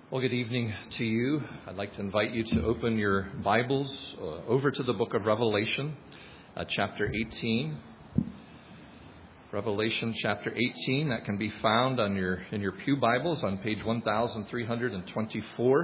Well, good evening to you. I'd like to invite you to open your Bibles over to the book of Revelation, chapter 18. Revelation chapter 18, that can be found on in your pew Bibles on page 1324.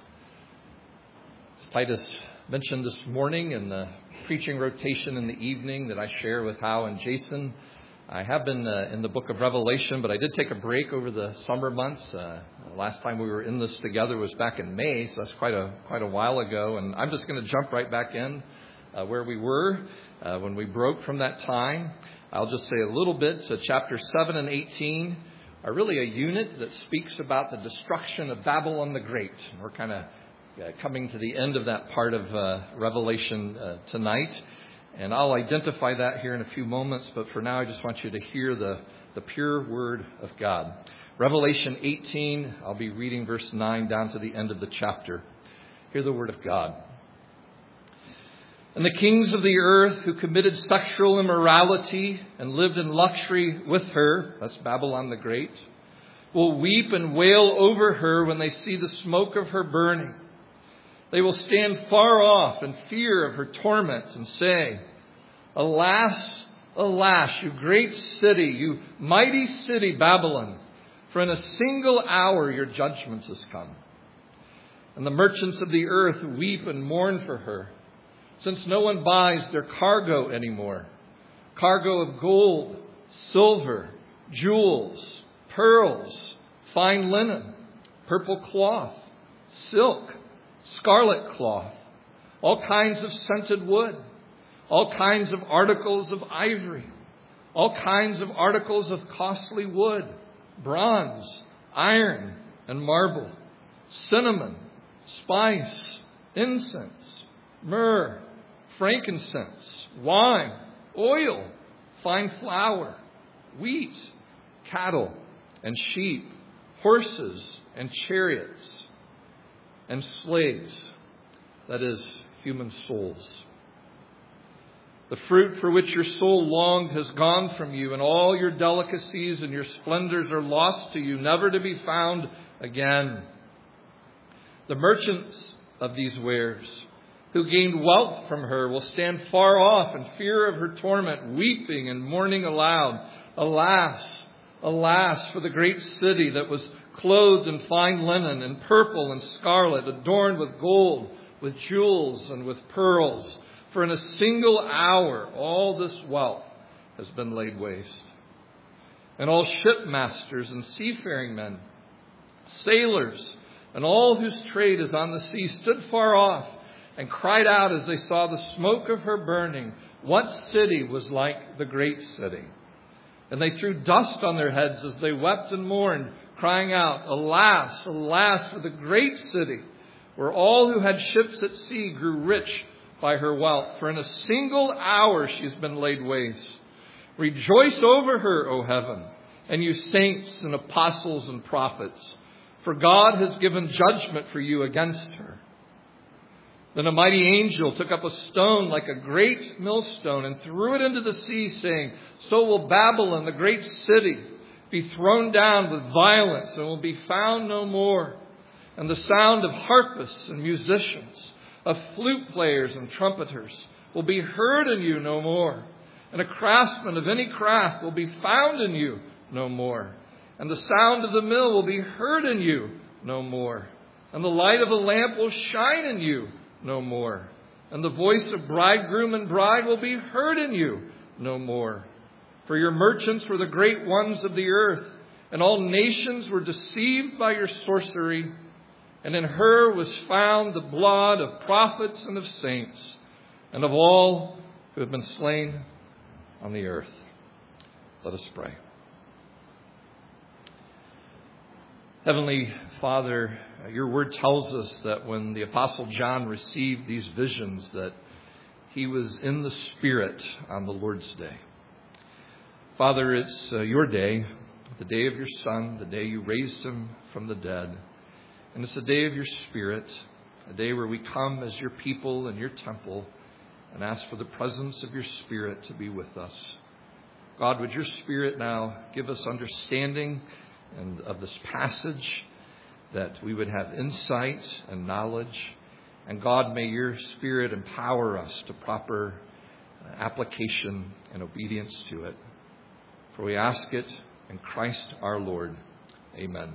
As Titus mentioned this morning in the preaching rotation in the evening that I share with Hal and Jason, I have been in the book of Revelation, but I did take a break over the summer months. Last time we were in this together was back in May, so that's quite a while ago. And I'm just going to jump right back in where we were when we broke from that time. I'll just say a little bit. So chapter 7 and 18 are really a unit that speaks about the destruction of Babylon the Great. We're kind of coming to the end of that part of Revelation tonight. And I'll identify that here in a few moments, but for now I just want you to hear the pure Word of God. Revelation 18, I'll be reading verse 9 down to the end of the chapter. Hear the Word of God. And the kings of the earth who committed sexual immorality and lived in luxury with her, that's Babylon the Great, will weep and wail over her when they see the smoke of her burning. They will stand far off in fear of her torment and say, "Alas, alas, you great city, you mighty city, Babylon, for in a single hour your judgment has come." And the merchants of the earth weep and mourn for her, since no one buys their cargo anymore. Cargo of gold, silver, jewels, pearls, fine linen, purple cloth, silk, scarlet cloth, all kinds of scented wood, all kinds of articles of ivory, all kinds of articles of costly wood, bronze, iron, and marble, cinnamon, spice, incense, myrrh, frankincense, wine, oil, fine flour, wheat, cattle, and sheep, horses, and chariots, and slaves, that is, human souls. The fruit for which your soul longed has gone from you, and all your delicacies and your splendors are lost to you, never to be found again. The merchants of these wares, who gained wealth from her, will stand far off in fear of her torment, weeping and mourning aloud. Alas, alas, for the great city that was clothed in fine linen and purple and scarlet, adorned with gold, with jewels and with pearls. For in a single hour all this wealth has been laid waste. And all shipmasters and seafaring men, sailors, and all whose trade is on the sea stood far off and cried out as they saw the smoke of her burning, "What city was like the great city?" And they threw dust on their heads as they wept and mourned, crying out, "Alas, alas, for the great city, where all who had ships at sea grew rich by her wealth. For in a single hour she has been laid waste. Rejoice over her, O heaven, and you saints and apostles and prophets, for God has given judgment for you against her." Then a mighty angel took up a stone like a great millstone and threw it into the sea, saying, "So will Babylon, the great city, be thrown down with violence and will be found no more. And the sound of harpists and musicians, of flute players and trumpeters will be heard in you no more. And a craftsman of any craft will be found in you no more. And the sound of the mill will be heard in you no more. And the light of a lamp will shine in you no more. And the voice of bridegroom and bride will be heard in you no more. For your merchants were the great ones of the earth, and all nations were deceived by your sorcery. And in her was found the blood of prophets and of saints, and of all who have been slain on the earth." Let us pray. Heavenly Father, your word tells us that when the Apostle John received these visions, that he was in the Spirit on the Lord's day. Father, it's your day, the day of your Son, the day you raised him from the dead. And it's a day of your Spirit, a day where we come as your people in your temple and ask for the presence of your Spirit to be with us. God, would your Spirit now give us understanding and of this passage, that we would have insight and knowledge. And God, may your Spirit empower us to proper application and obedience to it. For we ask it in Christ our Lord. Amen.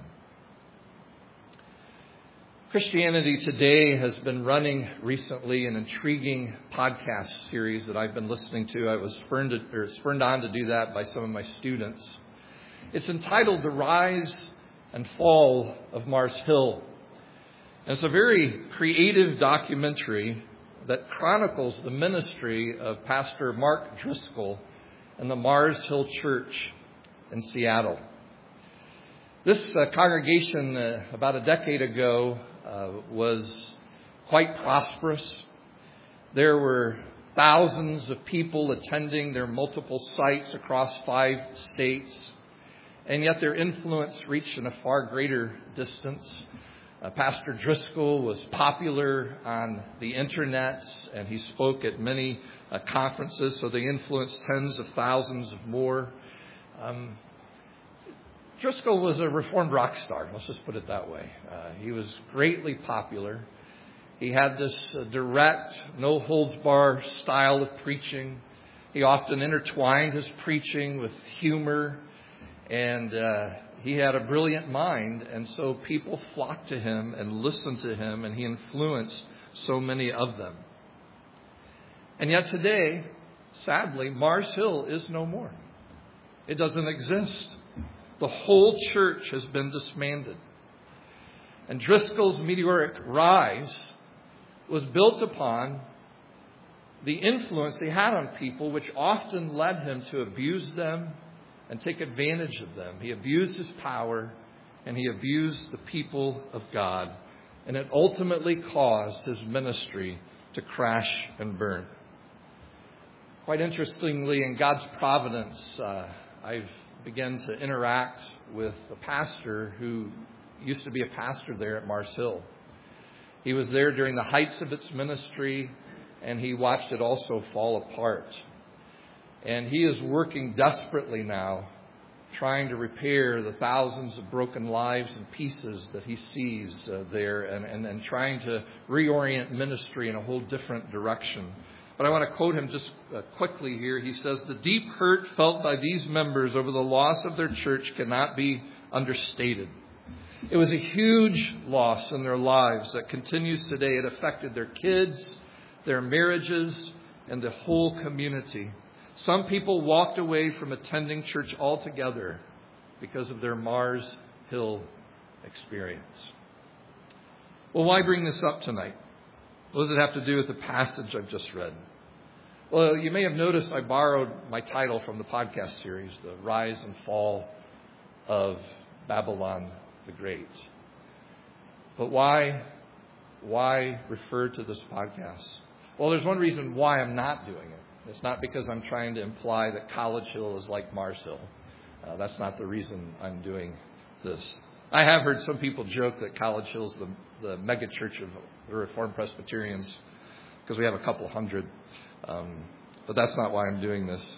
Christianity Today has been running recently an intriguing podcast series that I've been listening to. I was spurned on to do that by some of my students. It's entitled The Rise and Fall of Mars Hill. And it's a very creative documentary that chronicles the ministry of Pastor Mark Driscoll and the Mars Hill Church in Seattle. This congregation about a decade ago was quite prosperous. There were thousands of people attending their multiple sites across 5 states, and yet their influence reached in a far greater distance. Pastor Driscoll was popular on the internet, and he spoke at many conferences, so they influenced tens of thousands of more. Driscoll was a reformed rock star, let's just put it that way. He was greatly popular. He had this direct, no-holds-barred style of preaching. He often intertwined his preaching with humor, and he had a brilliant mind, and so people flocked to him and listened to him, and he influenced so many of them. And yet today, sadly, Mars Hill is no more. It doesn't exist. The whole church has been disbanded. And Driscoll's meteoric rise was built upon the influence he had on people, which often led him to abuse them and take advantage of them. He abused his power, and he abused the people of God. And it ultimately caused his ministry to crash and burn. Quite interestingly, in God's providence, I've began to interact with a pastor who used to be a pastor there at Mars Hill. He was there during the heights of its ministry, and he watched it also fall apart. And he is working desperately now, trying to repair the thousands of broken lives and pieces that he sees there, and trying to reorient ministry in a whole different direction. But I want to quote him just quickly here. He says, "The deep hurt felt by these members over the loss of their church cannot be understated. It was a huge loss in their lives that continues today. It affected their kids, their marriages, and the whole community. Some people walked away from attending church altogether because of their Mars Hill experience." Well, why bring this up tonight? What does it have to do with the passage I've just read? Well, you may have noticed I borrowed my title from the podcast series, The Rise and Fall of Babylon the Great. But why refer to this podcast? Well, there's one reason why I'm not doing it. It's not because I'm trying to imply that College Hill is like Mars Hill. That's not the reason I'm doing this. I have heard some people joke that College Hill is the mega church of the Reformed Presbyterians because we have a couple hundred. But that's not why I'm doing this.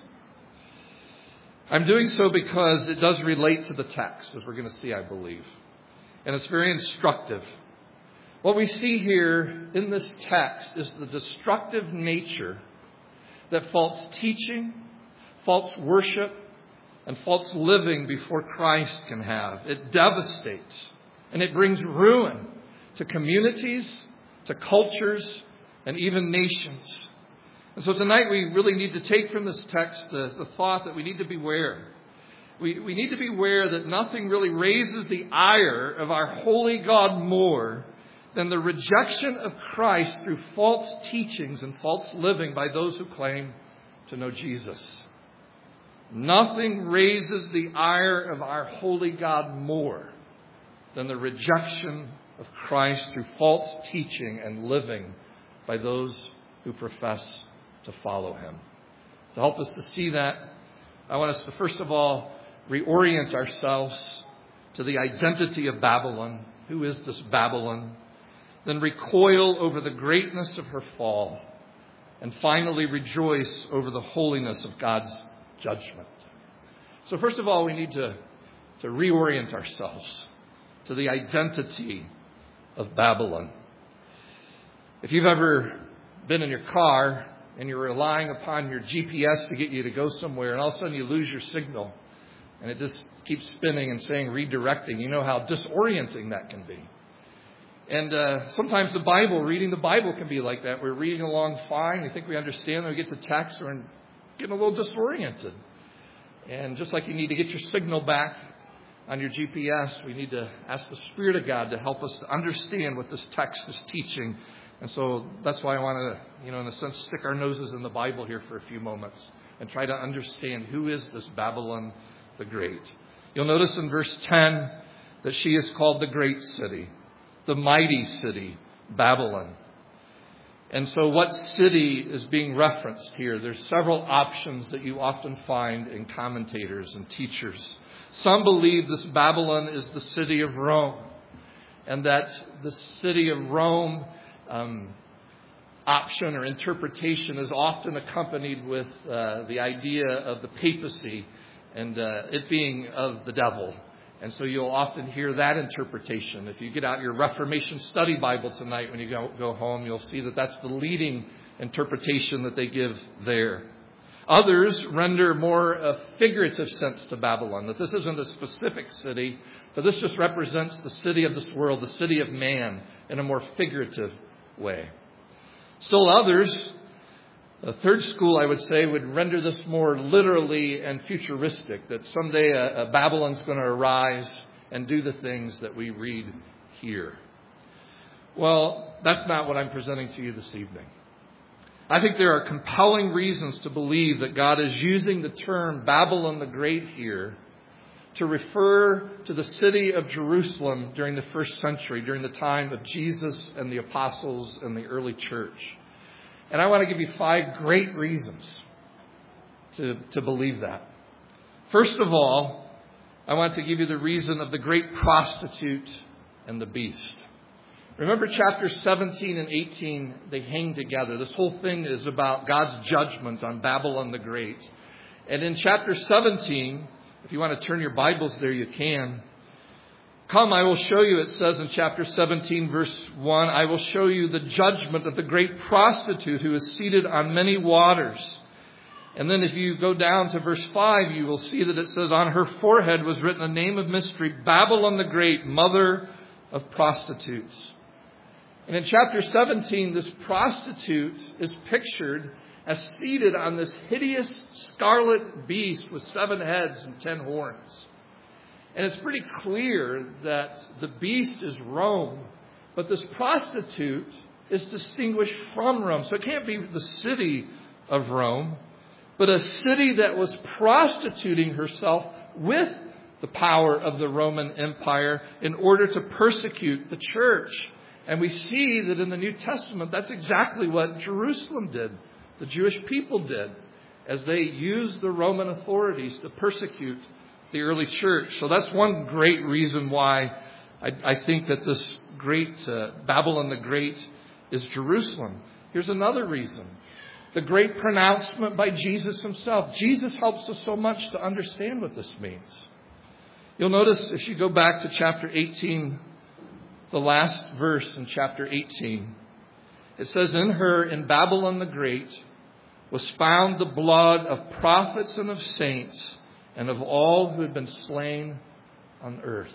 I'm doing so because it does relate to the text, as we're going to see, I believe. And it's very instructive. What we see here in this text is the destructive nature that false teaching, false worship, and false living before Christ can have. It devastates, and it brings ruin to communities, to cultures, and even nations. And so tonight we really need to take from this text the thought that we need to beware. We need to beware that nothing really raises the ire of our holy God more than the rejection of Christ through false teachings and false living by those who claim to know Jesus. Nothing raises the ire of our holy God more than the rejection of Christ through false teaching and living by those who profess to follow him. To help us to see that, I want us to first of all reorient ourselves to the identity of Babylon. Who is this Babylon? Then recoil over the greatness of her fall. And finally rejoice over the holiness of God's judgment. So first of all, we need to reorient ourselves to the identity of Babylon. If you've ever been in your car and you're relying upon your GPS to get you to go somewhere, and all of a sudden you lose your signal, and it just keeps spinning and saying redirecting, you know how disorienting that can be. And sometimes reading the Bible can be like that. We're reading along fine, we think we understand, then we get to text, we're getting a little disoriented. And just like you need to get your signal back on your GPS, we need to ask the Spirit of God to help us to understand what this text is teaching. And so that's why I want to, in a sense, stick our noses in the Bible here for a few moments and try to understand who is this Babylon the Great. You'll notice in verse 10 that she is called the great city, the mighty city, Babylon. And so what city is being referenced here? There's several options that you often find in commentators and teachers. Some believe this Babylon is the city of Rome, and that the city of Rome option or interpretation is often accompanied with the idea of the papacy and it being of the devil. And so you'll often hear that interpretation. If you get out your Reformation Study Bible tonight when you go home, you'll see that that's the leading interpretation that they give there. Others render more a figurative sense to Babylon, that this isn't a specific city, but this just represents the city of this world, the city of man, in a more figurative way. Still others, a third school, I would say, would render this more literally and futuristic, that someday a Babylon's going to arise and do the things that we read here. Well, that's not what I'm presenting to you this evening. I think there are compelling reasons to believe that God is using the term Babylon the Great here to refer to the city of Jerusalem during the first century, during the time of Jesus and the apostles and the early church. And I want to give you 5 great reasons to believe that. First of all, I want to give you the reason of the great prostitute and the beast. Remember chapters 17 and 18, they hang together. This whole thing is about God's judgment on Babylon the Great. And in chapter 17, if you want to turn your Bibles there, you can. Come, I will show you, it says in chapter 17, verse 1, I will show you the judgment of the great prostitute who is seated on many waters. And then if you go down to verse 5, you will see that it says, on her forehead was written a name of mystery, Babylon the Great, mother of prostitutes. And in chapter 17, this prostitute is pictured as seated on this hideous scarlet beast with 7 heads and 10 horns. And it's pretty clear that the beast is Rome, but this prostitute is distinguished from Rome. So it can't be the city of Rome, but a city that was prostituting herself with the power of the Roman Empire in order to persecute the church. And we see that in the New Testament, that's exactly what Jerusalem did, the Jewish people did, as they used the Roman authorities to persecute the early church. So that's one great reason why I think that this great Babylon the Great is Jerusalem. Here's another reason. The great pronouncement by Jesus himself. Jesus helps us so much to understand what this means. You'll notice if you go back to chapter 18, the last verse in chapter 18, it says, in her, in Babylon the Great, was found the blood of prophets and of saints and of all who had been slain on earth.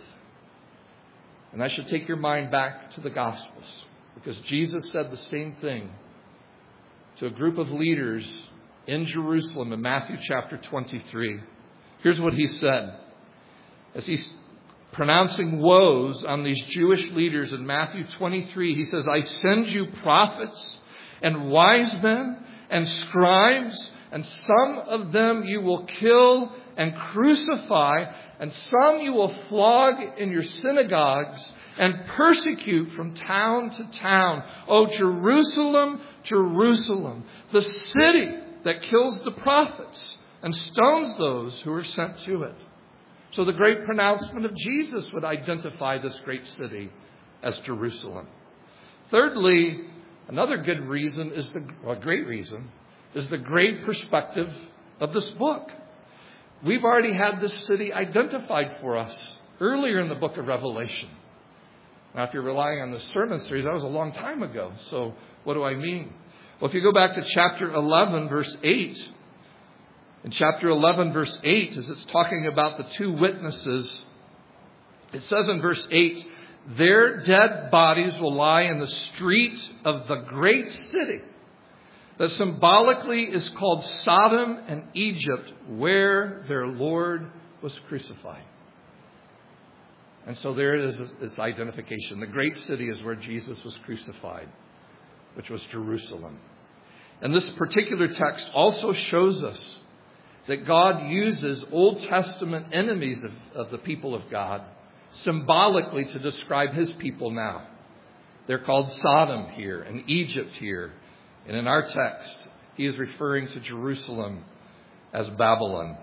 And that should take your mind back to the Gospels, because Jesus said the same thing to a group of leaders in Jerusalem in Matthew chapter 23. Here's what he said. As he's pronouncing woes on these Jewish leaders in Matthew 23, he says, I send you prophets and wise men and scribes, and some of them you will kill and crucify, and some you will flog in your synagogues and persecute from town to town. O Jerusalem, Jerusalem, the city that kills the prophets and stones those who are sent to it. So the great pronouncement of Jesus would identify this great city as Jerusalem. Thirdly, another good reason is great reason is the great perspective of this book. We've already had this city identified for us earlier in the book of Revelation. Now, if you're relying on the sermon series, that was a long time ago. So what do I mean? Well, if you go back to chapter 11, verse 8, in chapter 11, verse 8, as it's talking about the two witnesses, it says in verse 8, their dead bodies will lie in the street of the great city that symbolically is called Sodom and Egypt, where their Lord was crucified. And so there it is, this identification. The great city is where Jesus was crucified, which was Jerusalem. And this particular text also shows us that God uses Old Testament enemies of the people of God symbolically to describe His people now. They're called Sodom here and Egypt here. And in our text, He is referring to Jerusalem as Babylon.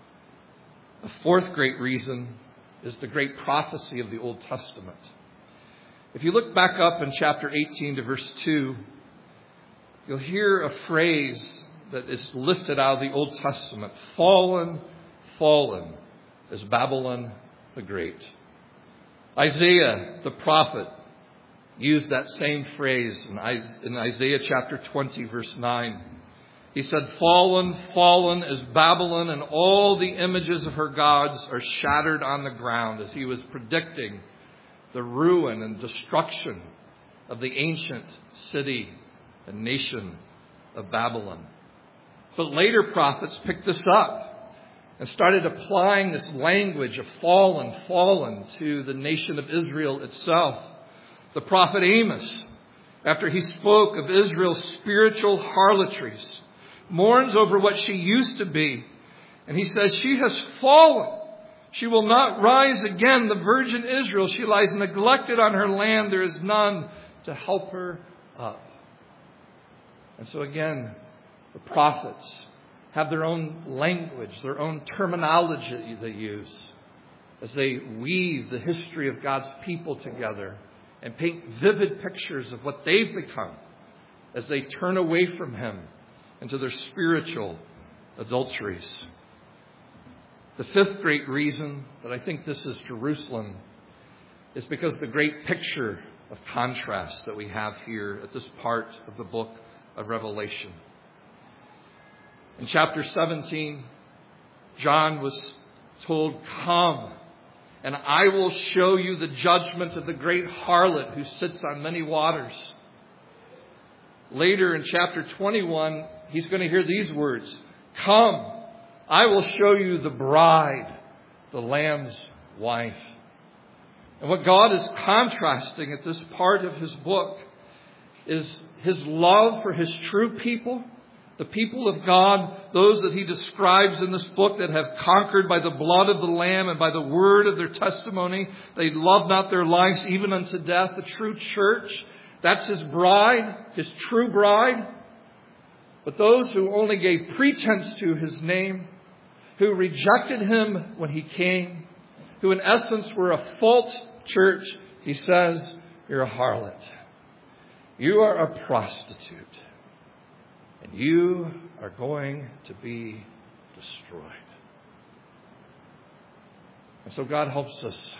The fourth great reason is the great prophecy of the Old Testament. If you look back up in chapter 18 to verse 2, you'll hear a phrase that is lifted out of the Old Testament. Fallen, fallen is Babylon the Great. Isaiah, the prophet, used that same phrase in Isaiah chapter 20, verse 9. He said, fallen, fallen is Babylon, and all the images of her gods are shattered on the ground, as he was predicting the ruin and destruction of the ancient city and nation of Babylon. But later prophets picked this up and started applying this language of fallen, fallen to the nation of Israel itself. The prophet Amos, after he spoke of Israel's spiritual harlotries, mourns over what she used to be. And he says, she has fallen. She will not rise again. The virgin Israel, she lies neglected on her land. There is none to help her up. And so again, the prophets have their own language, their own terminology they use as they weave the history of God's people together and paint vivid pictures of what they've become as they turn away from Him into their spiritual adulteries. The fifth great reason that I think this is Jerusalem is because the great picture of contrast that we have here at this part of the book of Revelation. In chapter 17, John was told, come, and I will show you the judgment of the great harlot who sits on many waters. Later in chapter 21, he's going to hear these words, come, I will show you the bride, the Lamb's wife. And what God is contrasting at this part of His book is His love for His true people, the people of God, those that He describes in this book that have conquered by the blood of the Lamb and by the word of their testimony. They love not their lives even unto death. The true church, that's His bride, His true bride. But those who only gave pretense to His name, who rejected Him when He came, who in essence were a false church, He says, you're a harlot. You are a prostitute. And you are going to be destroyed. And so God helps us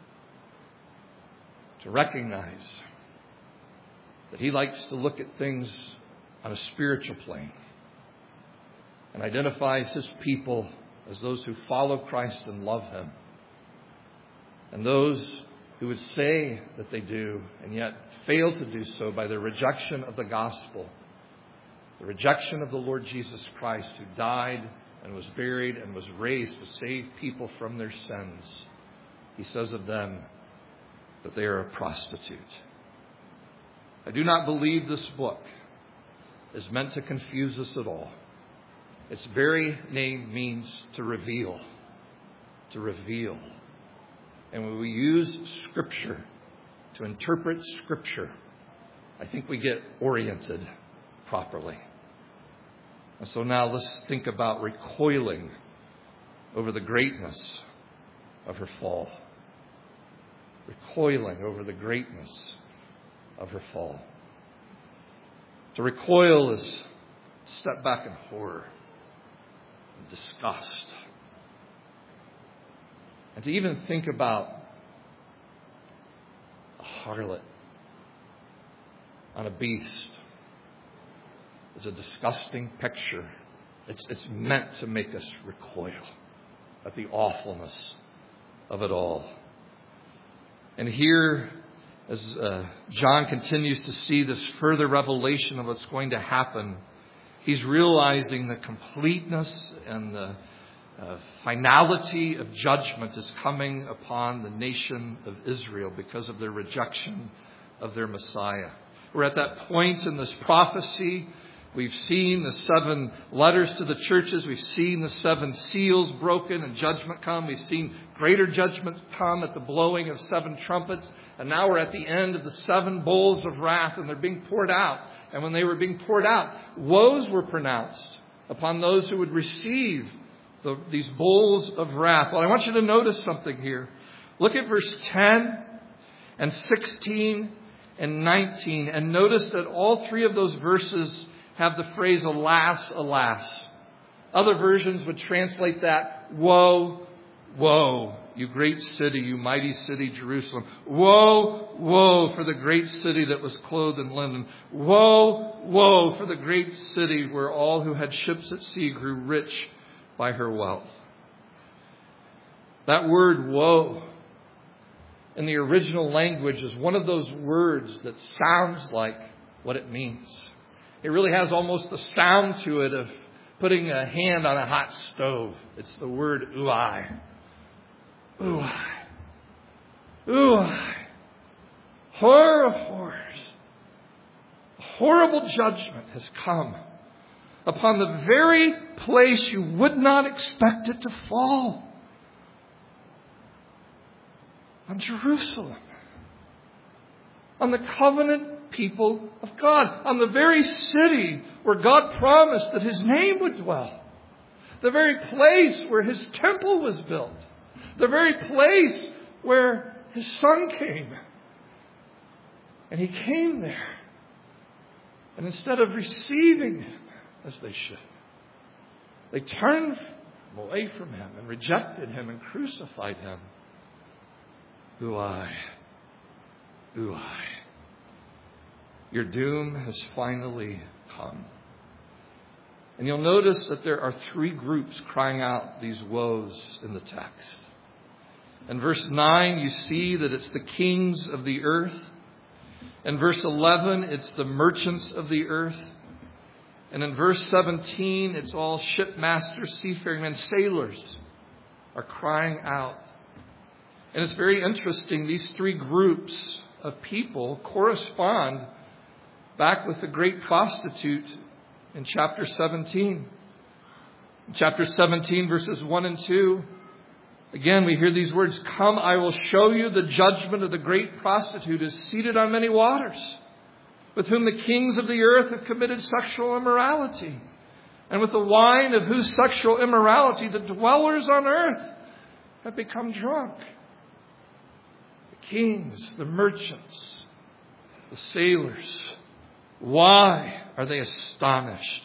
to recognize that He likes to look at things on a spiritual plane and identifies His people as those who follow Christ and love Him, and those who would say that they do and yet fail to do so by their rejection of the gospel, the rejection of the Lord Jesus Christ, who died and was buried and was raised to save people from their sins. He says of them that they are a prostitute. I do not believe this book is meant to confuse us at all. Its very name means to reveal. To reveal. And when we use Scripture to interpret Scripture, I think we get oriented properly. And so now let's think about recoiling over the greatness of her fall. Recoiling over the greatness of her fall. To recoil is to step back in horror and disgust. And to even think about a a harlot on a beast is a disgusting picture. It's meant to make us recoil at the awfulness of it all. And here, as John continues to see this further revelation of what's going to happen, he's realizing the completeness and the finality of judgment is coming upon the nation of Israel because of their rejection of their Messiah. We're at that point in this prophecy. We've seen the 7 letters to the churches. We've seen the 7 seals broken and judgment come. We've seen greater judgment come at the blowing of 7 trumpets. And now we're at the end of the 7 bowls of wrath, and they're being poured out. And when they were being poured out, woes were pronounced upon those who would receive these bowls of wrath. Well, I want you to notice something here. Look at verse 10 and 16 and 19. And notice that all 3 of those verses have the phrase, alas, alas. Other versions would translate that, woe, woe, you great city, you mighty city, Jerusalem. Woe, woe for the great city that was clothed in linen. Woe, woe for the great city where all who had ships at sea grew rich by her wealth. That word, woe, in the original language is one of those words that sounds like what it means. It really has almost the sound to it of putting a hand on a hot stove. It's the word uai. Uai. Uai. Horror of horrors. A horrible judgment has come upon the very place you would not expect it to fall. On Jerusalem. On the covenant people of God, on the very city where God promised that His name would dwell, the very place where His temple was built, the very place where His Son came. And He came there. And instead of receiving Him as they should, they turned away from Him and rejected Him and crucified Him. Uai. Uai. Your doom has finally come. And you'll notice that there are 3 groups crying out these woes in the text. In verse 9, you see that it's the kings of the earth. In verse 11, it's the merchants of the earth. And in verse 17, it's all shipmasters, seafaring men, sailors are crying out. And it's very interesting, these 3 groups of people correspond back with the great prostitute in chapter 17. In chapter 17, verses 1 and 2, again, we hear these words, "Come, I will show you the judgment of the great prostitute is seated on many waters, with whom the kings of the earth have committed sexual immorality, and with the wine of whose sexual immorality the dwellers on earth have become drunk." The kings, the merchants, the sailors, why are they astonished?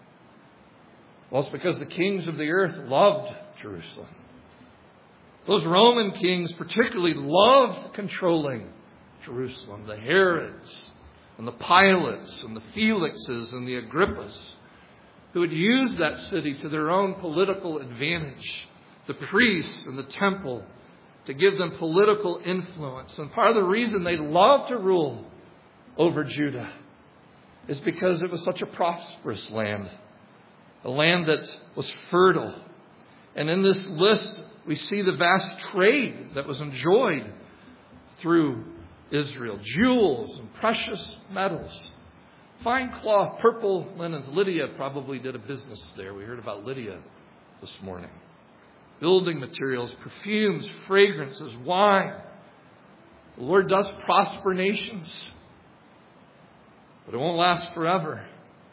Well, it's because the kings of the earth loved Jerusalem. Those Roman kings particularly loved controlling Jerusalem. The Herods and the Pilates and the Felixes and the Agrippas, who had used that city to their own political advantage. The priests and the temple to give them political influence. And part of the reason they loved to rule over Judah is because it was such a prosperous land. A land that was fertile. And in this list, we see the vast trade that was enjoyed through Israel. Jewels and precious metals. Fine cloth, purple linens. Lydia probably did a business there. We heard about Lydia this morning. Building materials, perfumes, fragrances, wine. The Lord does prosper nations. But it won't last forever.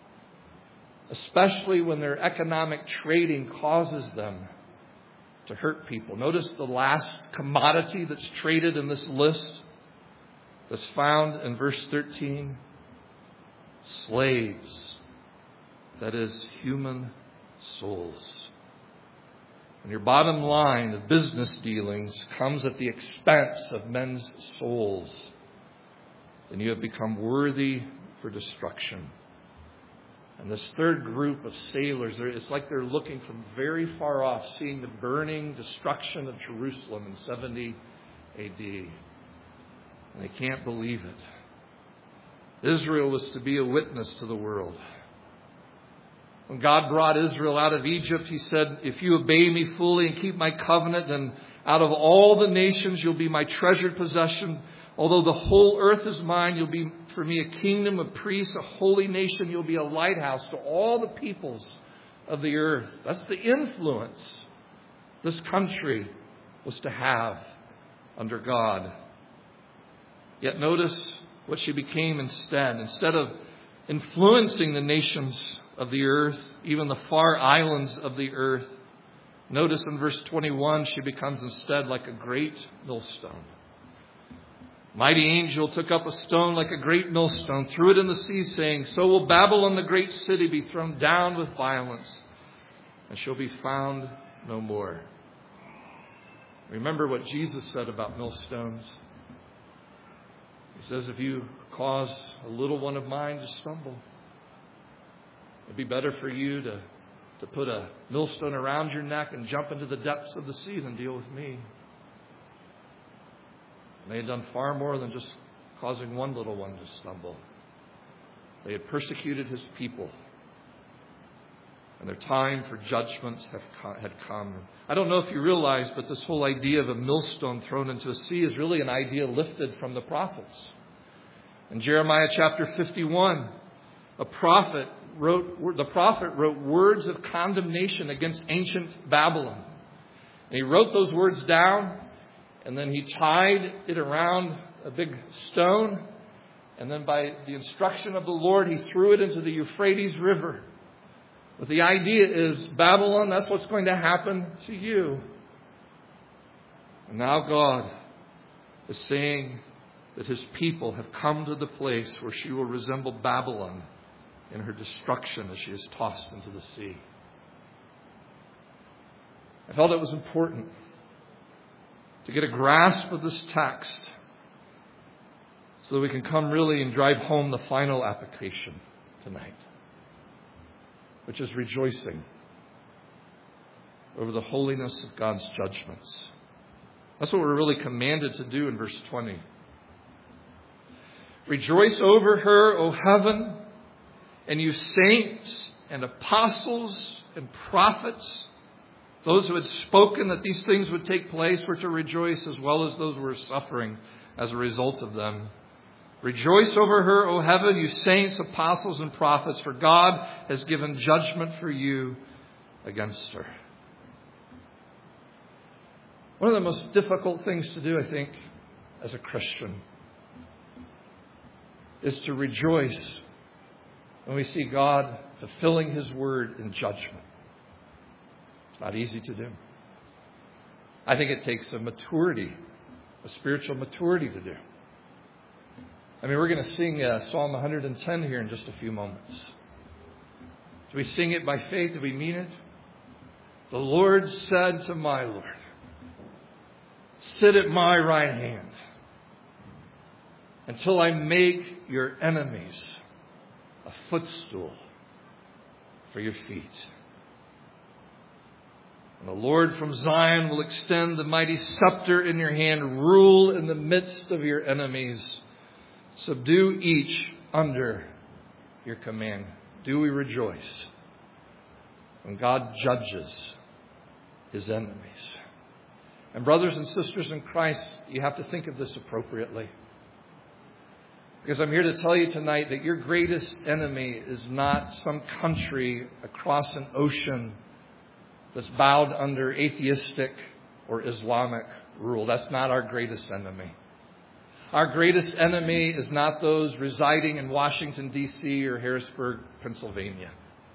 Especially when their economic trading causes them to hurt people. Notice the last commodity that's traded in this list that's found in verse 13. Slaves. That is, human souls. And your bottom line of business dealings comes at the expense of men's souls. then you have become worthy for destruction. And this third group of sailors, it's like they're looking from very far off, seeing the burning destruction of Jerusalem in 70 A.D. And they can't believe it. Israel was to be a witness to the world. When God brought Israel out of Egypt, He said, if you obey me fully and keep my covenant, then out of all the nations you'll be my treasured possession. Although the whole earth is mine, you'll be for me a kingdom of priests, a holy nation. You'll be a lighthouse to all the peoples of the earth. That's the influence this country was to have under God. Yet notice what she became instead. Instead of influencing the nations of the earth, even the far islands of the earth, notice in verse 21, she becomes instead like a great millstone. Mighty angel took up a stone like a great millstone, threw it in the sea, saying, so will Babylon the great city be thrown down with violence, and shall be found no more. Remember what Jesus said about millstones. He says, if you cause a little one of mine to stumble, it'd be better for you to put a millstone around your neck and jump into the depths of the sea than deal with me. And they had done far more than just causing one little one to stumble. They had persecuted His people. And their time for judgment had come. I don't know if you realize, but this whole idea of a millstone thrown into a sea is really an idea lifted from the prophets. In Jeremiah chapter 51, the prophet wrote words of condemnation against ancient Babylon. And he wrote those words down, and then he tied it around a big stone, and then by the instruction of the Lord, he threw it into the Euphrates River. But the idea is, Babylon, that's what's going to happen to you. And now God is saying that His people have come to the place where she will resemble Babylon in her destruction as she is tossed into the sea. I felt it was important to get a grasp of this text so that we can come really and drive home the final application tonight, which is rejoicing over the holiness of God's judgments. That's what we're really commanded to do in verse 20. Rejoice over her, O heaven, and you saints and apostles and prophets. Those who had spoken that these things would take place were to rejoice, as well as those who were suffering as a result of them. Rejoice over her, O heaven, you saints, apostles, and prophets, for God has given judgment for you against her. One of the most difficult things to do, I think, as a Christian, is to rejoice when we see God fulfilling His word in judgment. It's not easy to do. I think it takes a maturity, a spiritual maturity to do. I mean, we're going to sing Psalm 110 here in just a few moments. Do we sing it by faith? Do we mean it? The Lord said to my Lord, sit at my right hand until I make your enemies a footstool for your feet. And the Lord from Zion will extend the mighty scepter in your hand, rule in the midst of your enemies. Subdue each under your command. Do we rejoice when God judges His enemies? And brothers and sisters in Christ, you have to think of this appropriately. Because I'm here to tell you tonight that your greatest enemy is not some country across an ocean that's bowed under atheistic or Islamic rule. That's not our greatest enemy. Our greatest enemy is not those residing in Washington, D.C. or Harrisburg, Pennsylvania.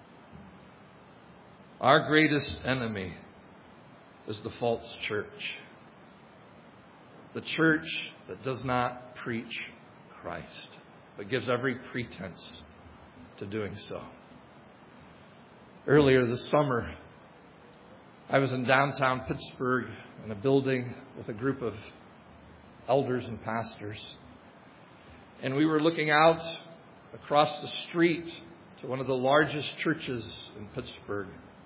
Our greatest enemy is the false church. The church that does not preach Christ, but gives every pretense to doing so. Earlier this summer, I was in downtown Pittsburgh in a building with a group of elders and pastors. And we were looking out across the street to one of the largest churches in Pittsburgh,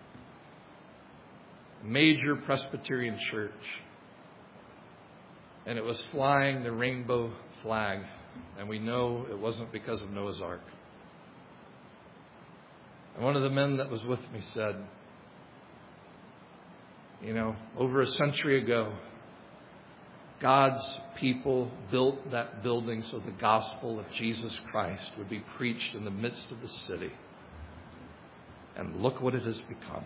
a major Presbyterian church. And it was flying the rainbow flag. And we know it wasn't because of Noah's Ark. And one of the men that was with me said, over a century ago, God's people built that building so the gospel of Jesus Christ would be preached in the midst of the city. And look what it has become.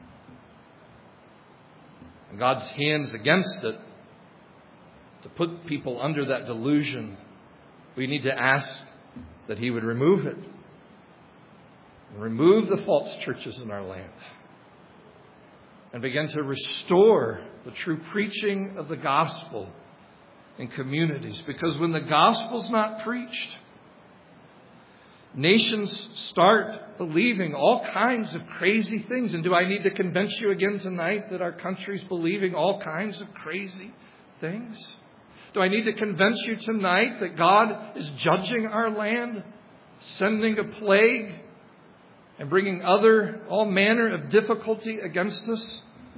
And God's hand's against it. To put people under that delusion, we need to ask that He would remove it. And remove the false churches in our land. And begin to restore the true preaching of the gospel in communities. Because when the gospel's not preached, nations start believing all kinds of crazy things. And do I need to convince you again tonight that our country's believing all kinds of crazy things? Do I need to convince you tonight that God is judging our land, sending a plague, and bringing all manner of difficulty against us?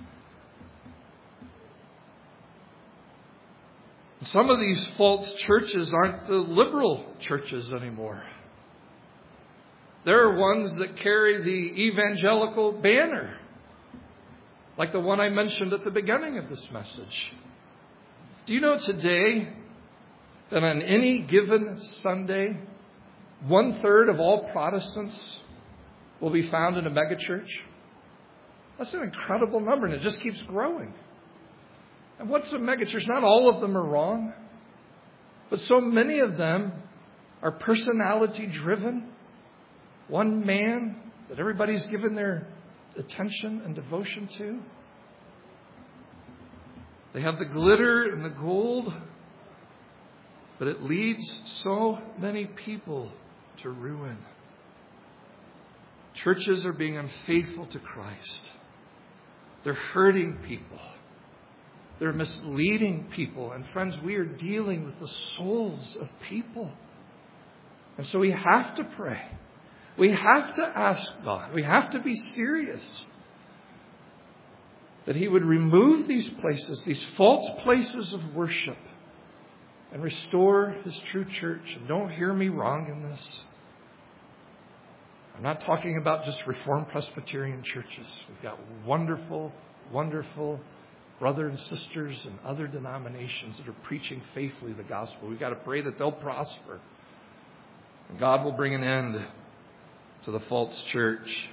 Some of these false churches aren't the liberal churches anymore. There are ones that carry the evangelical banner, like the one I mentioned at the beginning of this message. Do you know today that on any given Sunday, 1/3 of all Protestants will be found in a megachurch? That's an incredible number, and it just keeps growing. And what's a megachurch? Not all of them are wrong, but so many of them are personality driven. One man that everybody's given their attention and devotion to. They have the glitter and the gold, but it leads so many people to ruin. Churches are being unfaithful to Christ. They're hurting people. They're misleading people. And friends, we are dealing with the souls of people. And so we have to pray. We have to ask God. We have to be serious that He would remove these places, these false places of worship, and restore His true church. And don't hear me wrong in this. I'm not talking about just Reformed Presbyterian churches. We've got wonderful, wonderful brothers and sisters in other denominations that are preaching faithfully the gospel. We've got to pray that they'll prosper. And God will bring an end to the false church.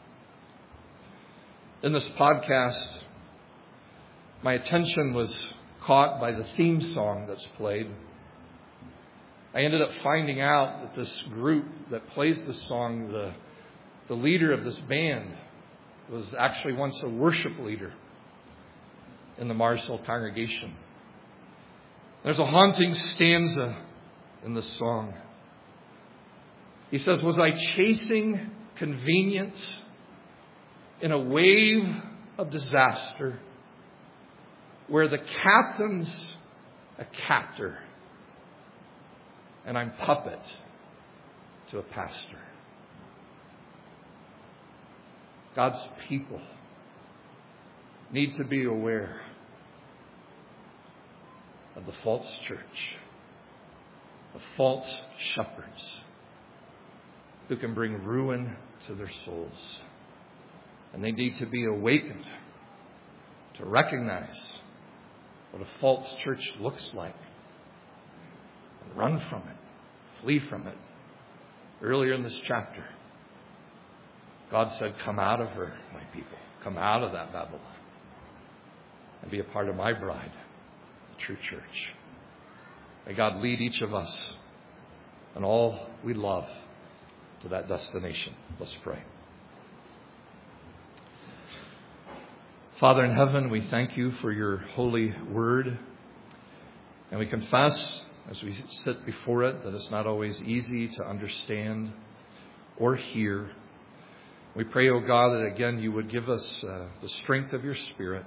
In this podcast, my attention was caught by the theme song that's played. I ended up finding out that this group that plays this song, the leader of this band, was actually once a worship leader in the Mars Hill congregation. There's a haunting stanza in this song. He says, "Was I chasing convenience in a wave of disaster where the captain's a captor and I'm puppet to a pastor?" God's people need to be aware of the false church, of false shepherds who can bring ruin to their souls. And they need to be awakened to recognize what a false church looks like and run from it, flee from it. Earlier in this chapter, God said, "Come out of her, my people. Come out of that Babylon and be a part of my bride, the true church." May God lead each of us and all we love to that destination. Let's pray. Father in heaven, we thank you for your holy word. And we confess, as we sit before it, that it's not always easy to understand or hear. We pray, O God, that again you would give us the strength of your Spirit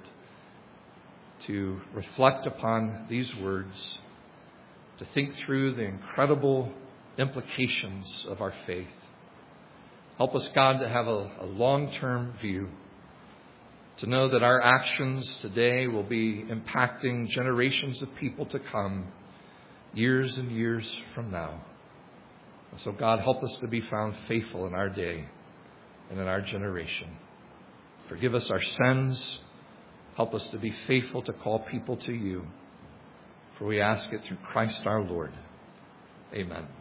to reflect upon these words, to think through the incredible implications of our faith. Help us, God, to have a long-term view, to know that our actions today will be impacting generations of people to come, years and years from now. And so, God, help us to be found faithful in our day and in our generation. Forgive us our sins. Help us to be faithful to call people to you. For we ask it through Christ our Lord. Amen.